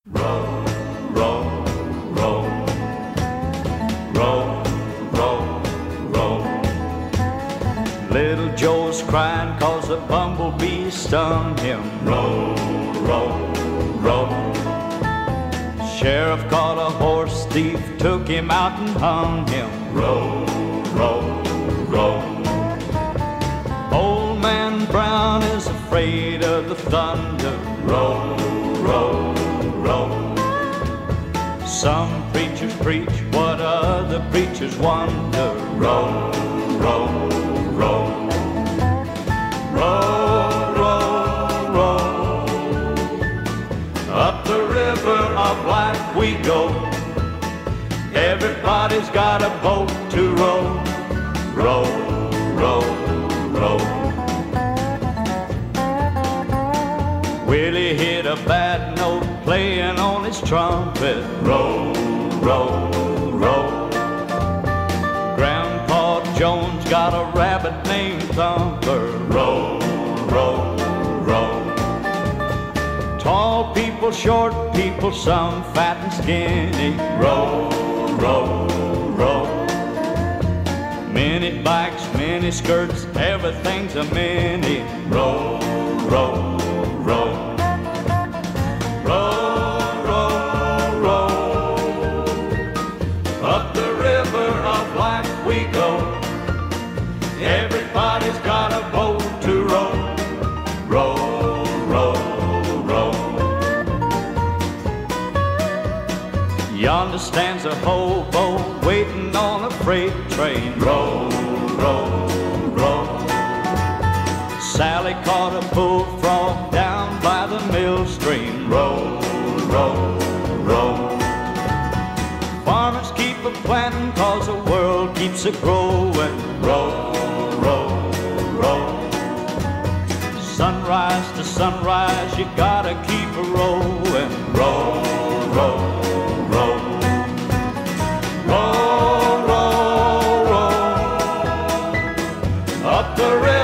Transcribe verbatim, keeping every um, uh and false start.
Row, row, row, row, row, row. Little Joe's crying 'cause a bumblebee stung him. Row, row, row. Sheriff caught a horse thief, took him out and hung him. Row, row, row. Old Man Brown is afraid of the thunder. Row, row, row. Some preachers preach what other preachers wonder. Row, row, row. Row, row, row. Up the river of life we go. Everybody's got a boat to row. Row, row, row. Willie hit a bad note playing on his trumpet. Row, row, row. Grandpa Jones got a rabbit named Thumper. Row, row, row. Tall people, short people, some fat and skinny. Row, row, row. Many bikes, many skirts, everything's a mini. Row, row, row. Row, row, row. Up the river of life we go. Everybody's got a boat to row. Row, row, row. Yonder stands a hobo waiting on a freight train. Row, row, row. Sally caught a bullfrog down by the mill stream. Row, row, row. Farmers keep a planting 'cause the world keeps a growing. Row, row, row. Sunrise to sunrise, you gotta keep a rowing. Row, row, row. Row, row, row. Up the river